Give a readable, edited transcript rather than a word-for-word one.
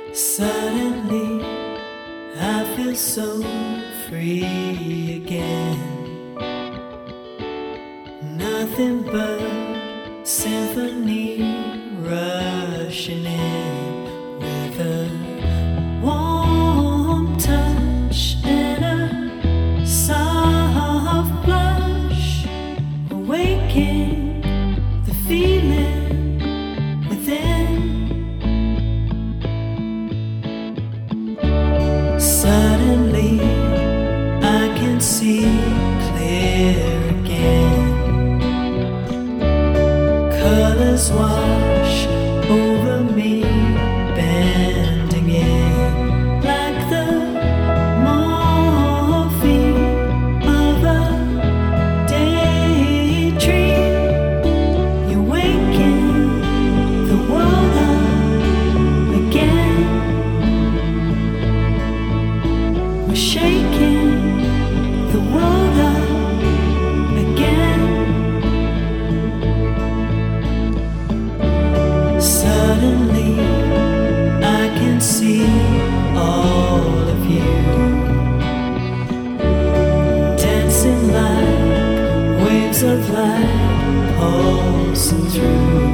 Suddenly, I feel so free again. Nothing but symphony rushing in with a warm touch and a soft blush, awaking the feeling within. Suddenly, I can see clear again. Colors wash over me, bending in like the morphine of a daydream. You're waking the world up again. We're shaking the world up again. Suddenly, I can see all of you dancing like waves of light pulsing through.